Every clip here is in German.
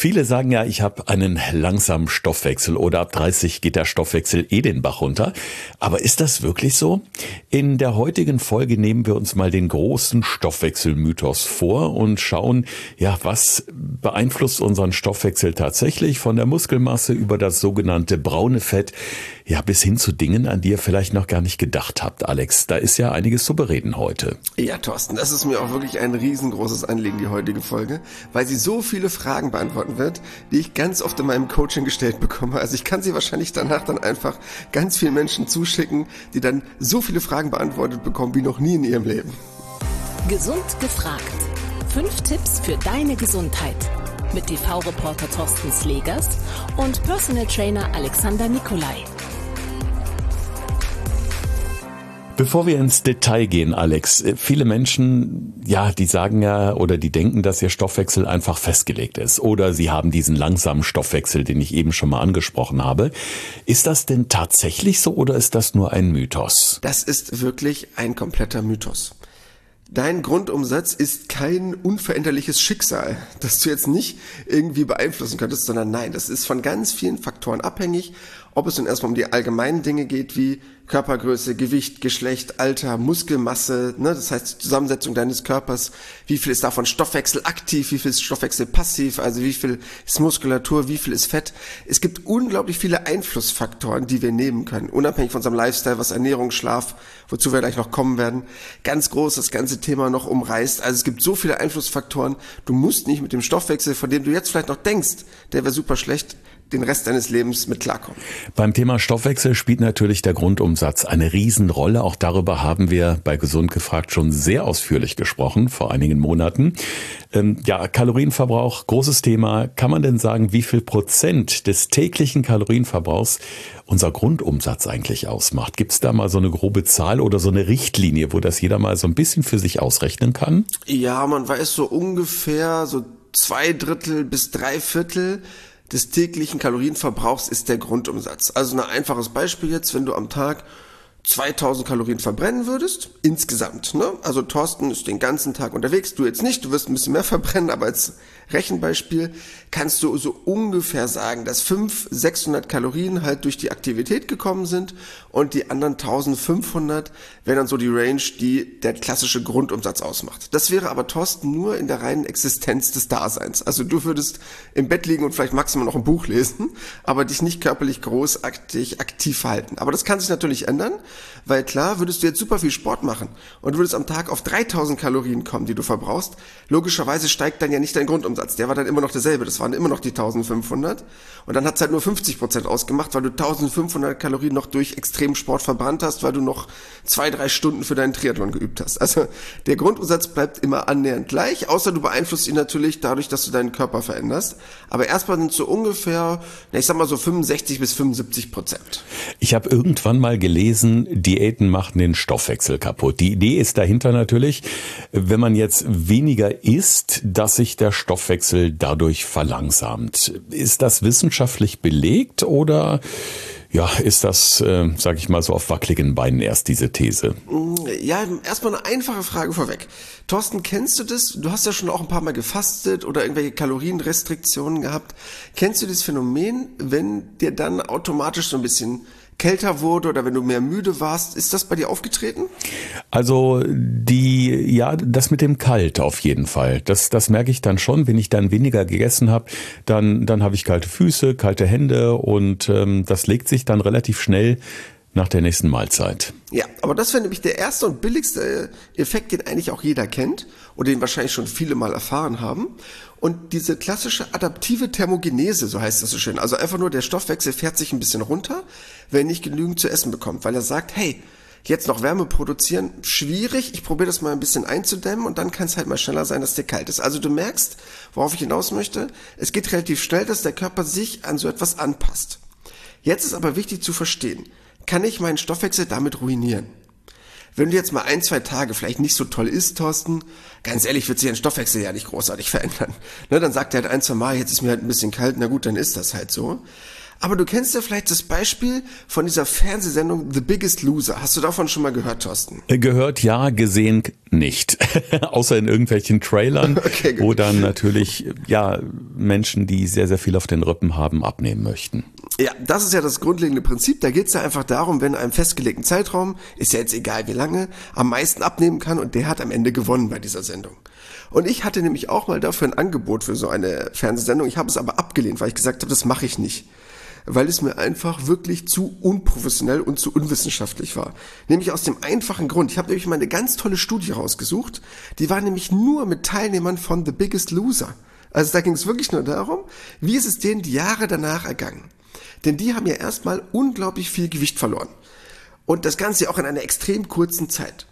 Viele sagen ja, ich habe einen langsamen Stoffwechsel oder ab 30 geht der Stoffwechsel den Bach runter. Aber ist das wirklich so? In der heutigen Folge nehmen wir uns mal den großen Stoffwechselmythos vor und schauen, ja, was beeinflusst unseren Stoffwechsel tatsächlich von der Muskelmasse über das sogenannte braune Fett, ja, bis hin zu Dingen, an die ihr vielleicht noch gar nicht gedacht habt, Alex. Da ist ja einiges zu bereden heute. Ja, Thorsten, das ist mir auch wirklich ein riesengroßes Anliegen, die heutige Folge, weil sie so viele Fragen beantworten wird, die ich ganz oft in meinem Coaching gestellt bekomme. Also ich kann sie wahrscheinlich danach dann einfach ganz vielen Menschen zuschicken, die dann so viele Fragen beantwortet bekommen wie noch nie in ihrem Leben. Gesund gefragt. 5 Tipps für deine Gesundheit. Mit TV-Reporter Thorsten Slegers und Personal Trainer Alexander Nikolai. Bevor wir ins Detail gehen, Alex, viele Menschen, ja, die sagen ja oder die denken, dass ihr Stoffwechsel einfach festgelegt ist oder sie haben diesen langsamen Stoffwechsel, den ich eben schon mal angesprochen habe. Ist das denn tatsächlich so oder ist das nur ein Mythos? Das ist wirklich ein kompletter Mythos. Dein Grundumsatz ist kein unveränderliches Schicksal, das du jetzt nicht irgendwie beeinflussen könntest, sondern nein, das ist von ganz vielen Faktoren abhängig, ob es nun erstmal um die allgemeinen Dinge geht, wie Körpergröße, Gewicht, Geschlecht, Alter, Muskelmasse, das heißt die Zusammensetzung deines Körpers, wie viel ist davon Stoffwechsel aktiv, wie viel ist Stoffwechsel passiv, also wie viel ist Muskulatur, wie viel ist Fett. Es gibt unglaublich viele Einflussfaktoren, die wir nehmen können, unabhängig von unserem Lifestyle, was Ernährung, Schlaf, wozu wir gleich noch kommen werden, ganz groß das ganze Thema noch umreißt. Also es gibt so viele Einflussfaktoren, du musst nicht mit dem Stoffwechsel, von dem du jetzt vielleicht noch denkst, der wäre super schlecht, den Rest deines Lebens mit klarkommen. Beim Thema Stoffwechsel spielt natürlich der Grundumsatz eine Riesenrolle. Auch darüber haben wir bei Gesund gefragt schon sehr ausführlich gesprochen, vor einigen Monaten. Kalorienverbrauch, großes Thema. Kann man denn sagen, wie viel Prozent des täglichen Kalorienverbrauchs unser Grundumsatz eigentlich ausmacht? Gibt es da mal so eine grobe Zahl oder so eine Richtlinie, wo das jeder mal so ein bisschen für sich ausrechnen kann? Ja, man weiß so ungefähr so 2/3 bis 3/4 des täglichen Kalorienverbrauchs ist der Grundumsatz. Also ein einfaches Beispiel jetzt, wenn du am Tag 2000 Kalorien verbrennen würdest, insgesamt, Also Thorsten ist den ganzen Tag unterwegs, du jetzt nicht, du wirst ein bisschen mehr verbrennen, aber als Rechenbeispiel kannst du so ungefähr sagen, dass 500-600 Kalorien halt durch die Aktivität gekommen sind und die anderen 1500 wäre dann so die Range, die der klassische Grundumsatz ausmacht. Das wäre aber, Thorsten, nur in der reinen Existenz des Daseins. Also du würdest im Bett liegen und vielleicht maximal noch ein Buch lesen, aber dich nicht körperlich großartig aktiv verhalten. Aber das kann sich natürlich ändern, weil klar, würdest du jetzt super viel Sport machen und würdest am Tag auf 3000 Kalorien kommen, die du verbrauchst, logischerweise steigt dann ja nicht dein Grundumsatz. Der war dann immer noch derselbe, das waren immer noch die 1500 und dann hat es halt nur 50% ausgemacht, weil du 1500 Kalorien noch durch extremen Sport verbrannt hast, weil du noch 2-3 Stunden für deinen Triathlon geübt hast. Also der Grundumsatz bleibt immer annähernd gleich, außer du beeinflusst ihn natürlich dadurch, dass du deinen Körper veränderst. Aber erstmal sind es so ungefähr, ich sag mal so 65 bis 75%. Ich habe irgendwann mal gelesen, Diäten machen den Stoffwechsel kaputt. Die Idee ist dahinter natürlich, wenn man jetzt weniger isst, dass sich der Stoffwechsel dadurch verlangsamt. Ist das wissenschaftlich belegt oder ist das, sage ich mal so auf wackeligen Beinen erst diese These? Ja, erstmal eine einfache Frage vorweg. Thorsten, kennst du das? Du hast ja schon auch ein paar Mal gefastet oder irgendwelche Kalorienrestriktionen gehabt. Kennst du das Phänomen, wenn dir dann automatisch so ein bisschen kälter wurde oder wenn du mehr müde warst? Ist das bei dir aufgetreten? Also das mit dem Kalt auf jeden Fall. Das merke ich dann schon, wenn ich dann weniger gegessen habe, dann habe ich kalte Füße, kalte Hände und das legt sich dann relativ schnell nach der nächsten Mahlzeit. Ja, aber das wäre nämlich der erste und billigste Effekt, den eigentlich auch jeder kennt und den wahrscheinlich schon viele mal erfahren haben. Und diese klassische adaptive Thermogenese, so heißt das so schön, also einfach nur der Stoffwechsel fährt sich ein bisschen runter, wenn er nicht genügend zu essen bekommt, weil er sagt, hey, jetzt noch Wärme produzieren, schwierig, ich probiere das mal ein bisschen einzudämmen und dann kann es halt mal schneller sein, dass dir kalt ist. Also du merkst, worauf ich hinaus möchte, es geht relativ schnell, dass der Körper sich an so etwas anpasst. Jetzt ist aber wichtig zu verstehen, kann ich meinen Stoffwechsel damit ruinieren? Wenn du jetzt mal 1-2 Tage vielleicht nicht so toll isst, Thorsten, ganz ehrlich, wird sich dein Stoffwechsel ja nicht großartig verändern. Dann sagt er halt 1-2 Mal, jetzt ist mir halt ein bisschen kalt, na gut, dann ist das halt so. Aber du kennst ja vielleicht das Beispiel von dieser Fernsehsendung The Biggest Loser. Hast du davon schon mal gehört, Thorsten? Gehört, ja, gesehen, nicht. Außer in irgendwelchen Trailern, okay, wo dann natürlich Menschen, die sehr, sehr viel auf den Rippen haben, abnehmen möchten. Ja, das ist ja das grundlegende Prinzip. Da geht es ja einfach darum, wenn einem festgelegten Zeitraum, ist ja jetzt egal wie lange, am meisten abnehmen kann und der hat am Ende gewonnen bei dieser Sendung. Und ich hatte nämlich auch mal dafür ein Angebot für so eine Fernsehsendung. Ich habe es aber abgelehnt, weil ich gesagt habe, das mache ich nicht. Weil es mir einfach wirklich zu unprofessionell und zu unwissenschaftlich war. Nämlich aus dem einfachen Grund. Ich habe nämlich mal eine ganz tolle Studie rausgesucht. Die war nämlich nur mit Teilnehmern von The Biggest Loser. Also da ging es wirklich nur darum, wie ist es denen die Jahre danach ergangen. Denn die haben ja erstmal unglaublich viel Gewicht verloren. Und das Ganze auch in einer extrem kurzen Zeit.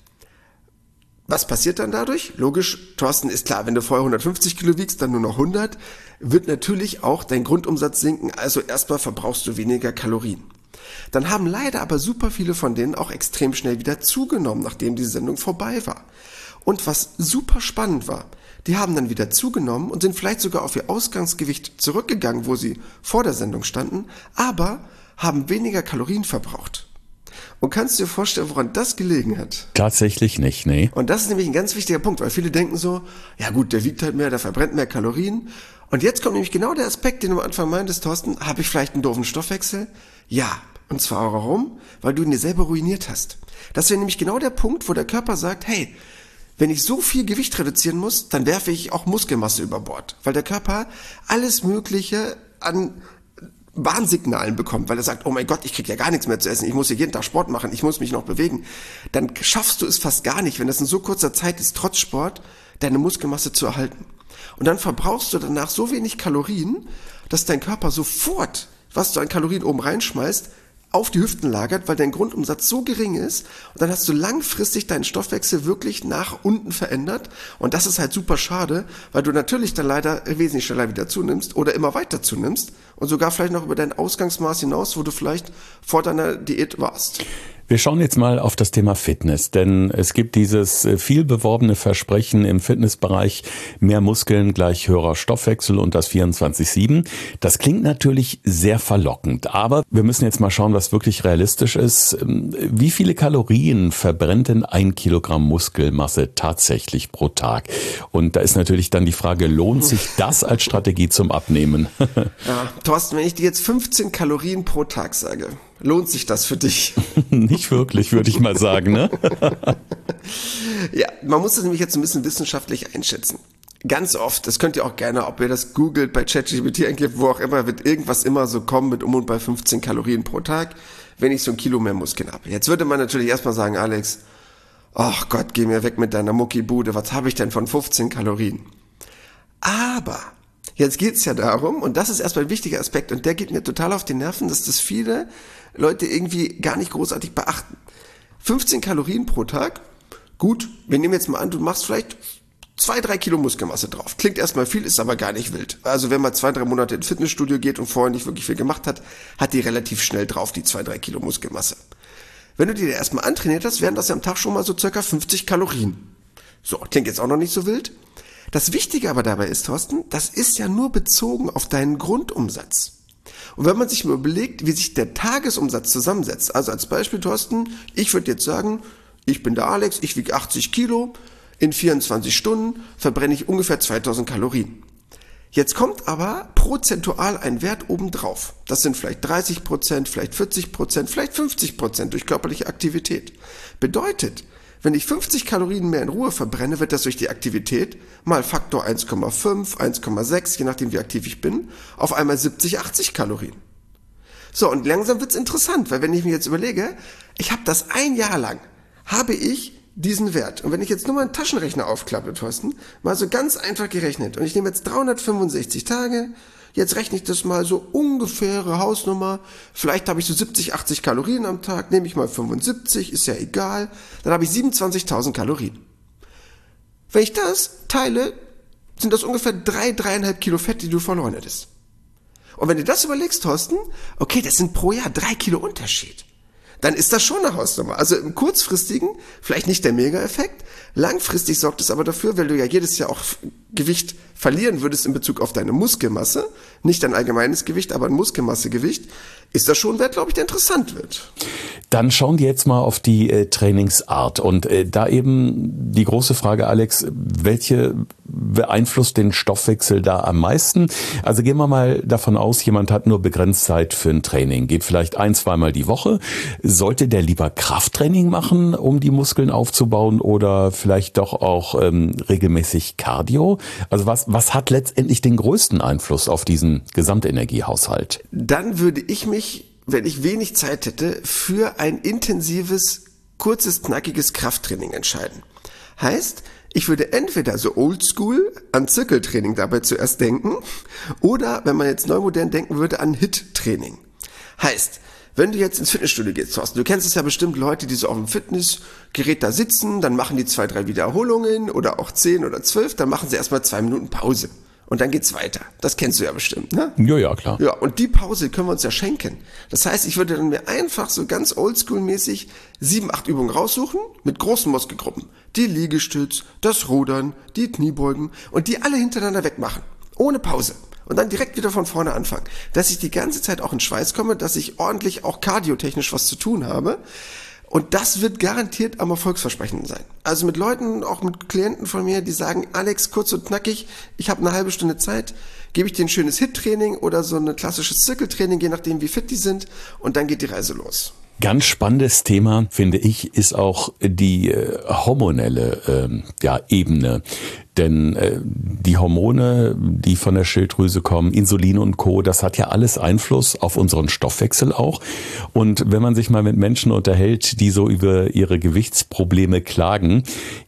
Was passiert dann dadurch? Logisch, Thorsten, ist klar, wenn du vorher 150 Kilo wiegst, dann nur noch 100, wird natürlich auch dein Grundumsatz sinken, also erstmal verbrauchst du weniger Kalorien. Dann haben leider aber super viele von denen auch extrem schnell wieder zugenommen, nachdem die Sendung vorbei war. Und was super spannend war, die haben dann wieder zugenommen und sind vielleicht sogar auf ihr Ausgangsgewicht zurückgegangen, wo sie vor der Sendung standen, aber haben weniger Kalorien verbraucht. Und kannst du dir vorstellen, woran das gelegen hat? Tatsächlich nicht, nee. Und das ist nämlich ein ganz wichtiger Punkt, weil viele denken so, ja gut, der wiegt halt mehr, der verbrennt mehr Kalorien. Und jetzt kommt nämlich genau der Aspekt, den du am Anfang meintest, Thorsten, habe ich vielleicht einen doofen Stoffwechsel? Ja, und zwar warum? Weil du ihn dir selber ruiniert hast. Das wäre nämlich genau der Punkt, wo der Körper sagt, hey, wenn ich so viel Gewicht reduzieren muss, dann werfe ich auch Muskelmasse über Bord. Weil der Körper alles Mögliche an Warnsignalen bekommt, weil er sagt, oh mein Gott, ich kriege ja gar nichts mehr zu essen, ich muss hier jeden Tag Sport machen, ich muss mich noch bewegen, dann schaffst du es fast gar nicht, wenn das in so kurzer Zeit ist, trotz Sport, deine Muskelmasse zu erhalten. Und dann verbrauchst du danach so wenig Kalorien, dass dein Körper sofort, was du an Kalorien oben reinschmeißt, auf die Hüften lagert, weil dein Grundumsatz so gering ist und dann hast du langfristig deinen Stoffwechsel wirklich nach unten verändert und das ist halt super schade, weil du natürlich dann leider wesentlich schneller wieder zunimmst oder immer weiter zunimmst und sogar vielleicht noch über dein Ausgangsmaß hinaus, wo du vielleicht vor deiner Diät warst. Wir schauen jetzt mal auf das Thema Fitness, denn es gibt dieses viel beworbene Versprechen im Fitnessbereich, mehr Muskeln gleich höherer Stoffwechsel und das 24/7. Das klingt natürlich sehr verlockend, aber wir müssen jetzt mal schauen, was wirklich realistisch ist. Wie viele Kalorien verbrennt denn 1 Kilogramm Muskelmasse tatsächlich pro Tag? Und da ist natürlich dann die Frage, lohnt sich das als Strategie zum Abnehmen? Ja, Thorsten, wenn ich dir jetzt 15 Kalorien pro Tag sage, lohnt sich das für dich? Nicht wirklich, würde ich mal sagen, ne? Ja, man muss das nämlich jetzt ein bisschen wissenschaftlich einschätzen. Ganz oft, das könnt ihr auch gerne, ob ihr das googelt, bei ChatGPT eingebt, wo auch immer, wird irgendwas immer so kommen mit und bei 15 Kalorien pro Tag, wenn ich so 1 Kilo mehr Muskeln habe. Jetzt würde man natürlich erstmal sagen, Alex, ach Gott, geh mir weg mit deiner Muckibude, was habe ich denn von 15 Kalorien? Aber jetzt geht's ja darum, und das ist erstmal ein wichtiger Aspekt, und der geht mir total auf die Nerven, dass das viele Leute irgendwie gar nicht großartig beachten. 15 Kalorien pro Tag, gut, wir nehmen jetzt mal an, du machst vielleicht 2-3 Kilo Muskelmasse drauf. Klingt erstmal viel, ist aber gar nicht wild. Also wenn man 2-3 Monate ins Fitnessstudio geht und vorher nicht wirklich viel gemacht hat, hat die relativ schnell drauf, die 2-3 Kilo Muskelmasse. Wenn du die erstmal antrainiert hast, wären das ja am Tag schon mal so circa 50 Kalorien. So, klingt jetzt auch noch nicht so wild. Das Wichtige aber dabei ist, Thorsten, das ist ja nur bezogen auf deinen Grundumsatz. Und wenn man sich mal überlegt, wie sich der Tagesumsatz zusammensetzt, also als Beispiel, Thorsten, ich würde jetzt sagen, ich bin der Alex, ich wiege 80 Kilo, in 24 Stunden verbrenne ich ungefähr 2000 Kalorien. Jetzt kommt aber prozentual ein Wert obendrauf. Das sind vielleicht 30%, vielleicht 40%, vielleicht 50% durch körperliche Aktivität. Bedeutet, wenn ich 50 Kalorien mehr in Ruhe verbrenne, wird das durch die Aktivität mal Faktor 1,5, 1,6, je nachdem wie aktiv ich bin, auf einmal 70, 80 Kalorien. So, und langsam wird's interessant, weil wenn ich mir jetzt überlege, ich habe das 1 Jahr lang, habe ich diesen Wert. Und wenn ich jetzt nur mal einen Taschenrechner aufklappe, Thorsten, mal so ganz einfach gerechnet, und ich nehme jetzt 365 Tage, jetzt rechne ich das mal so ungefähre Hausnummer, vielleicht habe ich so 70, 80 Kalorien am Tag, nehme ich mal 75, ist ja egal, dann habe ich 27.000 Kalorien. Wenn ich das teile, sind das ungefähr 3,5 Kilo Fett, die du verloren hättest. Und wenn du das überlegst, Thorsten, okay, das sind pro Jahr 3 Kilo Unterschied. Dann ist das schon eine Hausnummer. Also im kurzfristigen, vielleicht nicht der Mega-Effekt, langfristig sorgt es aber dafür, weil du ja jedes Jahr auch Gewicht verlieren würdest in Bezug auf deine Muskelmasse, nicht dein allgemeines Gewicht, aber ein Muskelmassegewicht, ist das schon ein Wert, glaube ich, der interessant wird. Dann schauen wir jetzt mal auf die Trainingsart und da eben die große Frage, Alex, welche beeinflusst den Stoffwechsel da am meisten? Also gehen wir mal davon aus, jemand hat nur begrenzt Zeit für ein Training, geht vielleicht 1-2 Mal die Woche. Sollte der lieber Krafttraining machen, um die Muskeln aufzubauen oder vielleicht doch auch regelmäßig Cardio? Also was hat letztendlich den größten Einfluss auf diesen Gesamtenergiehaushalt? Dann würde ich mich, wenn ich wenig Zeit hätte, für ein intensives, kurzes, knackiges Krafttraining entscheiden. Heißt, ich würde entweder so oldschool an Zirkeltraining dabei zuerst denken oder, wenn man jetzt neumodern denken würde, an HIIT-Training. Heißt, wenn du jetzt ins Fitnessstudio gehst, Thorsten, du kennst es ja bestimmt, Leute, die so auf dem Fitnessgerät da sitzen, dann machen die 2-3 Wiederholungen oder auch 10 oder 12, dann machen sie erstmal 2 Minuten Pause. Und dann geht's weiter. Das kennst du ja bestimmt, ne? Ja, klar. Ja, und die Pause können wir uns ja schenken. Das heißt, ich würde dann mir einfach so ganz oldschool-mäßig 7-8 Übungen raussuchen mit großen Muskelgruppen. Die Liegestütz, das Rudern, die Kniebeugen und die alle hintereinander wegmachen. Ohne Pause. Und dann direkt wieder von vorne anfangen. Dass ich die ganze Zeit auch in Schweiß komme, dass ich ordentlich auch kardiotechnisch was zu tun habe. Und das wird garantiert am erfolgsversprechenden sein. Also mit Leuten, auch mit Klienten von mir, die sagen, Alex, kurz und knackig, ich habe eine halbe Stunde Zeit, gebe ich dir ein schönes HIIT-Training oder so ein klassisches Zirkeltraining, je nachdem wie fit die sind, und dann geht die Reise los. Ganz spannendes Thema, finde ich, ist auch die hormonelle Ebene. Denn die Hormone, die von der Schilddrüse kommen, Insulin und Co., das hat ja alles Einfluss auf unseren Stoffwechsel auch. Und wenn man sich mal mit Menschen unterhält, die so über ihre Gewichtsprobleme klagen,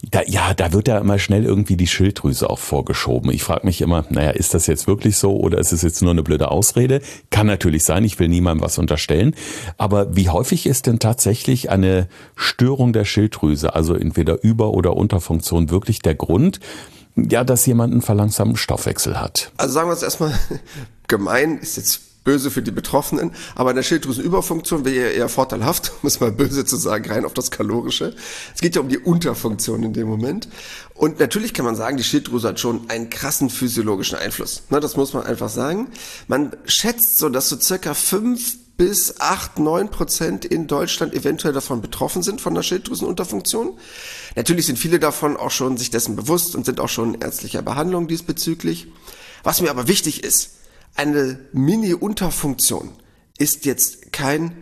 da wird ja immer schnell irgendwie die Schilddrüse auch vorgeschoben. Ich frage mich immer, ist das jetzt wirklich so oder ist es jetzt nur eine blöde Ausrede? Kann natürlich sein, ich will niemandem was unterstellen. Aber wie häufig ist denn tatsächlich eine Störung der Schilddrüse, also entweder Über- oder Unterfunktion, wirklich der Grund, dass jemand einen verlangsamten Stoffwechsel hat? Also sagen wir es erstmal, gemein ist jetzt böse für die Betroffenen, aber eine Schilddrüsenüberfunktion wäre eher vorteilhaft, um es mal böse zu sagen, rein auf das Kalorische. Es geht ja um die Unterfunktion in dem Moment. Und natürlich kann man sagen, die Schilddrüse hat schon einen krassen physiologischen Einfluss. Das muss man einfach sagen. Man schätzt so, dass so circa 5-8-9% in Deutschland eventuell davon betroffen sind, von der Schilddrüsenunterfunktion. Natürlich sind viele davon auch schon sich dessen bewusst und sind auch schon in ärztlicher Behandlung diesbezüglich. Was mir aber wichtig ist, eine Mini-Unterfunktion ist jetzt kein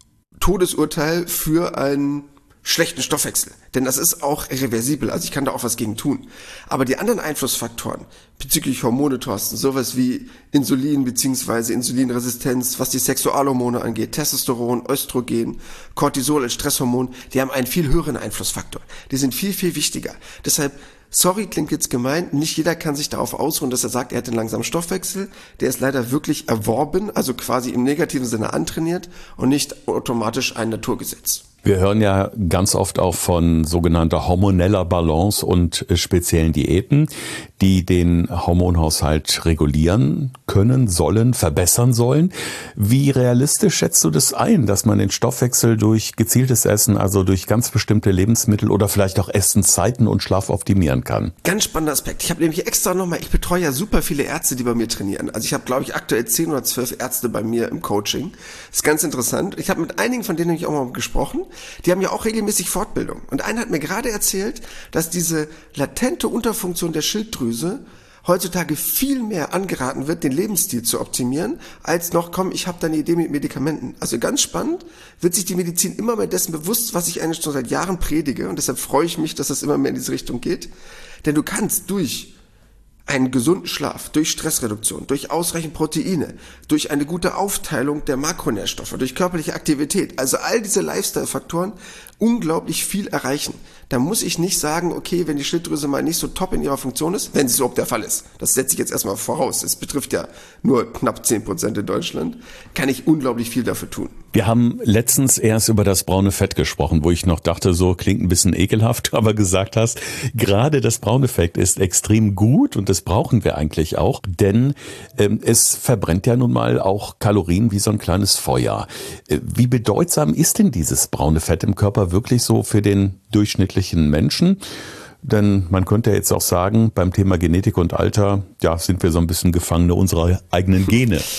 Todesurteil für einen schlechten Stoffwechsel, denn das ist auch reversibel, also ich kann da auch was gegen tun. Aber die anderen Einflussfaktoren bezüglich Hormone, Thorsten, sowas wie Insulin bzw. Insulinresistenz, was die Sexualhormone angeht, Testosteron, Östrogen, Cortisol als Stresshormon, die haben einen viel höheren Einflussfaktor. Die sind viel, viel wichtiger. Deshalb, sorry, klingt jetzt gemein, nicht jeder kann sich darauf ausruhen, dass er sagt, er hat einen langsamen Stoffwechsel. Der ist leider wirklich erworben, also quasi im negativen Sinne antrainiert und nicht automatisch ein Naturgesetz. Wir hören ja ganz oft auch von sogenannter hormoneller Balance und speziellen Diäten, die den Hormonhaushalt regulieren können, sollen, verbessern sollen. Wie realistisch schätzt du das ein, dass man den Stoffwechsel durch gezieltes Essen, also durch ganz bestimmte Lebensmittel oder vielleicht auch Essenszeiten und Schlaf optimieren kann? Ganz spannender Aspekt. Ich habe nämlich extra nochmal, ich betreue ja super viele Ärzte, die bei mir trainieren. Also ich habe, glaube ich, aktuell 10 oder 12 Ärzte bei mir im Coaching. Das ist ganz interessant. Ich habe mit einigen von denen nämlich auch mal gesprochen. Die haben ja auch regelmäßig Fortbildung. Und einer hat mir gerade erzählt, dass diese latente Unterfunktion der Schilddrüse heutzutage viel mehr angeraten wird, den Lebensstil zu optimieren, als noch, ich habe da eine Idee mit Medikamenten. Also ganz spannend, wird sich die Medizin immer mehr dessen bewusst, was ich eigentlich schon seit Jahren predige. Und deshalb freue ich mich, dass das immer mehr in diese Richtung geht. Denn du kannst durch einen gesunden Schlaf, durch Stressreduktion, durch ausreichend Proteine, durch eine gute Aufteilung der Makronährstoffe, durch körperliche Aktivität, also all diese Lifestyle-Faktoren, unglaublich viel erreichen. Da muss ich nicht sagen, okay, wenn die Schilddrüse mal nicht so top in ihrer Funktion ist, wenn es überhaupt der Fall ist, das setze ich jetzt erstmal voraus, es betrifft ja nur knapp 10% in Deutschland, kann ich unglaublich viel dafür tun. Wir haben letztens erst über das braune Fett gesprochen, wo ich noch dachte, so klingt ein bisschen ekelhaft, aber gesagt hast, gerade das braune Fett ist extrem gut und das brauchen wir eigentlich auch, denn es verbrennt ja nun mal auch Kalorien wie so ein kleines Feuer. Wie bedeutsam ist denn dieses braune Fett im Körper wirklich so für den durchschnittlichen Menschen? Denn man könnte jetzt auch sagen, beim Thema Genetik und Alter, sind wir so ein bisschen Gefangene unserer eigenen Gene.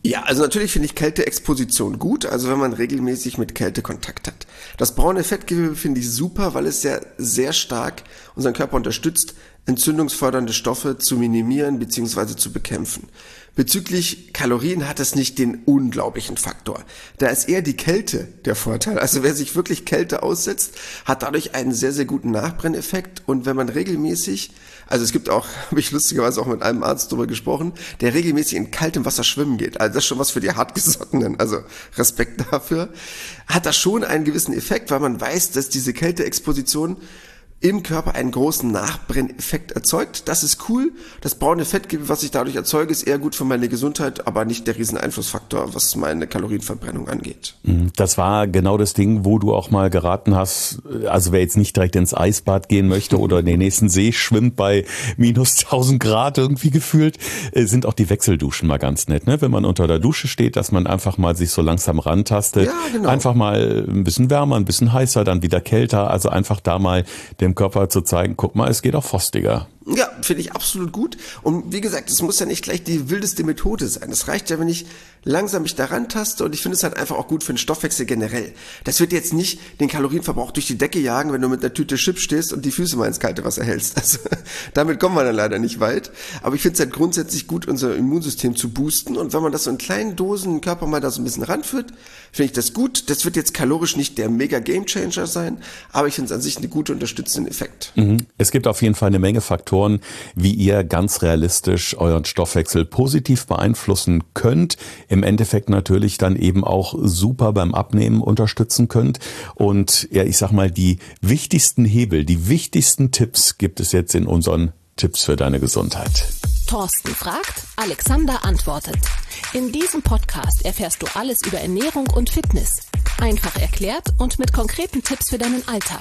Ja, also natürlich finde ich Kälteexposition gut, also wenn man regelmäßig mit Kälte Kontakt hat. Das braune Fettgewebe finde ich super, weil es ja sehr stark unseren Körper unterstützt, entzündungsfördernde Stoffe zu minimieren bzw. zu bekämpfen. Bezüglich Kalorien hat es nicht den unglaublichen Faktor. Da ist eher die Kälte der Vorteil. Also wer sich wirklich Kälte aussetzt, hat dadurch einen sehr, sehr guten Nachbrenneffekt. Und wenn man regelmäßig, also es gibt auch, habe ich lustigerweise auch mit einem Arzt darüber gesprochen, der regelmäßig in kaltem Wasser schwimmen geht. Also das ist schon was für die Hartgesottenen. Also Respekt dafür. Hat das schon einen gewissen Effekt, weil man weiß, dass diese Kälteexposition im Körper einen großen Nachbrenneffekt erzeugt. Das ist cool. Das braune Fettgewebe, was ich dadurch erzeuge, ist eher gut für meine Gesundheit, aber nicht der Rieseneinflussfaktor, was meine Kalorienverbrennung angeht. Das war genau das Ding, wo du auch mal geraten hast, also wer jetzt nicht direkt ins Eisbad gehen möchte oder in den nächsten See schwimmt bei minus 1000 Grad irgendwie gefühlt, sind auch die Wechselduschen mal ganz nett, ne? Wenn man unter der Dusche steht, dass man einfach mal sich so langsam rantastet. Ja, genau. Einfach mal ein bisschen wärmer, ein bisschen heißer, dann wieder kälter. Also einfach da mal dem Körper zu zeigen, guck mal, es geht auch frostiger. Ja, finde ich absolut gut. Und wie gesagt, es muss ja nicht gleich die wildeste Methode sein. Es reicht ja, wenn ich langsam mich daran taste, und ich finde es halt einfach auch gut für den Stoffwechsel generell. Das wird jetzt nicht den Kalorienverbrauch durch die Decke jagen, wenn du mit einer Tüte Chips stehst und die Füße mal ins kalte Wasser hältst. Also damit kommen wir dann leider nicht weit. Aber ich finde es halt grundsätzlich gut, unser Immunsystem zu boosten. Und wenn man das so in kleinen Dosen im Körper mal da so ein bisschen ranführt, finde ich das gut. Das wird jetzt kalorisch nicht der mega Gamechanger sein, aber ich finde es an sich eine gute unterstützende Effekt. Es gibt auf jeden Fall eine Menge Faktoren, wie ihr ganz realistisch euren Stoffwechsel positiv beeinflussen könnt. Im Endeffekt natürlich dann eben auch super beim Abnehmen unterstützen könnt. Und ja, ich sag mal, die wichtigsten Hebel, die wichtigsten Tipps gibt es jetzt in unseren Tipps für deine Gesundheit. Thorsten fragt, Alexander antwortet. In diesem Podcast erfährst du alles über Ernährung und Fitness. Einfach erklärt und mit konkreten Tipps für deinen Alltag.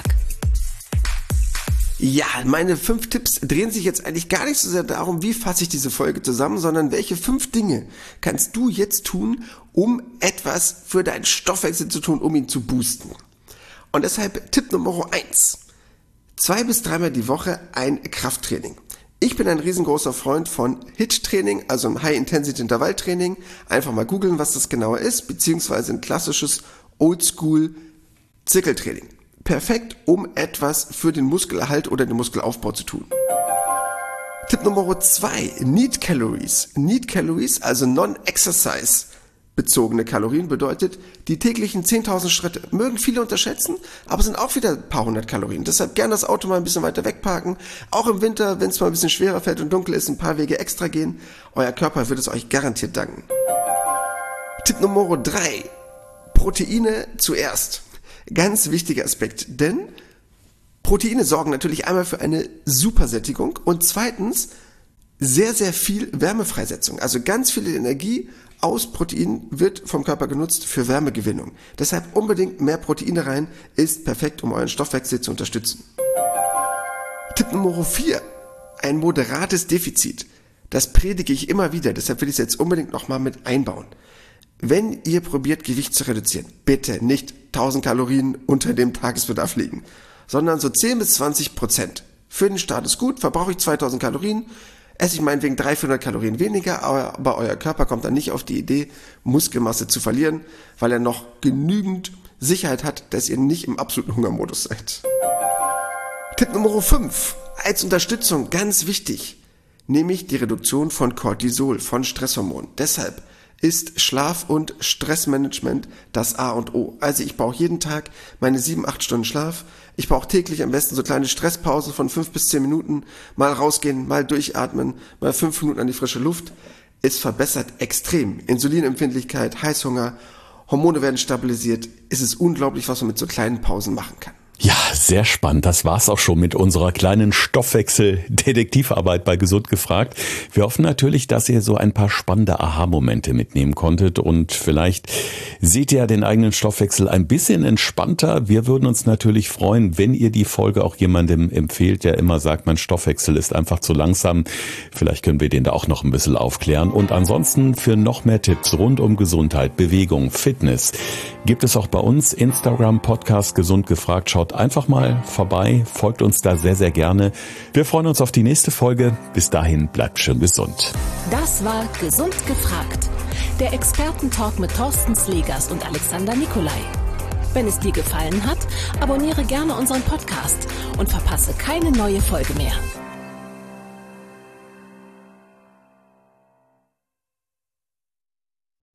Ja, meine 5 Tipps drehen sich jetzt eigentlich gar nicht so sehr darum, wie fasse ich diese Folge zusammen, sondern welche 5 Dinge kannst du jetzt tun, um etwas für deinen Stoffwechsel zu tun, um ihn zu boosten. Und deshalb Tipp Nummer 1. 2 bis 3 Mal die Woche ein Krafttraining. Ich bin ein riesengroßer Freund von HIIT-Training, also ein High-Intensity-Intervalltraining. Einfach mal googeln, was das genauer ist, beziehungsweise ein klassisches Oldschool-Zirkeltraining. Perfekt, um etwas für den Muskelerhalt oder den Muskelaufbau zu tun. Tipp Nummer 2, Need Calories. Need Calories, also Non-Exercise bezogene Kalorien, bedeutet die täglichen 10.000 Schritte. Mögen viele unterschätzen, aber sind auch wieder ein paar hundert Kalorien. Deshalb gerne das Auto mal ein bisschen weiter wegparken. Auch im Winter, wenn es mal ein bisschen schwerer fällt und dunkel ist, ein paar Wege extra gehen. Euer Körper wird es euch garantiert danken. Tipp Nummer 3, Proteine zuerst. Ganz wichtiger Aspekt, denn Proteine sorgen natürlich einmal für eine Supersättigung und zweitens sehr, sehr viel Wärmefreisetzung. Also ganz viel Energie aus Proteinen wird vom Körper genutzt für Wärmegewinnung. Deshalb unbedingt mehr Proteine rein, ist perfekt, um euren Stoffwechsel zu unterstützen. Tipp Nummer 4, ein moderates Defizit. Das predige ich immer wieder, deshalb will ich es jetzt unbedingt nochmal mit einbauen. Wenn ihr probiert, Gewicht zu reduzieren, bitte nicht 1000 Kalorien unter dem Tagesbedarf liegen, sondern so 10 bis 20%. Für den Start ist gut, verbrauche ich 2000 Kalorien, esse ich meinetwegen 300-400 Kalorien weniger, aber euer Körper kommt dann nicht auf die Idee, Muskelmasse zu verlieren, weil er noch genügend Sicherheit hat, dass ihr nicht im absoluten Hungermodus seid. Tipp Nummer 5, als Unterstützung ganz wichtig, nämlich die Reduktion von Cortisol, von Stresshormonen. Deshalb ist Schlaf- und Stressmanagement das A und O. Also ich brauche jeden Tag meine 7-8 Stunden Schlaf. Ich brauche täglich am besten so kleine Stresspausen von 5 bis 10 Minuten. Mal rausgehen, mal durchatmen, mal 5 Minuten an die frische Luft. Es verbessert extrem Insulinempfindlichkeit, Heißhunger, Hormone werden stabilisiert. Es ist unglaublich, was man mit so kleinen Pausen machen kann. Ja, sehr spannend. Das war's auch schon mit unserer kleinen Stoffwechsel-Detektivarbeit bei Gesund gefragt. Wir hoffen natürlich, dass ihr so ein paar spannende Aha-Momente mitnehmen konntet und vielleicht seht ihr den eigenen Stoffwechsel ein bisschen entspannter. Wir würden uns natürlich freuen, wenn ihr die Folge auch jemandem empfehlt, der immer sagt, mein Stoffwechsel ist einfach zu langsam. Vielleicht können wir den da auch noch ein bisschen aufklären. Und ansonsten für noch mehr Tipps rund um Gesundheit, Bewegung, Fitness gibt es auch bei uns Instagram, Podcast Gesund gefragt. Schaut einfach mal vorbei, folgt uns da sehr, sehr gerne. Wir freuen uns auf die nächste Folge. Bis dahin, bleibt schön gesund. Das war Gesund gefragt. der Experten-Talk mit Thorsten Slegers und Alexander Nikolai. Wenn es dir gefallen hat, abonniere gerne unseren Podcast und verpasse keine neue Folge mehr.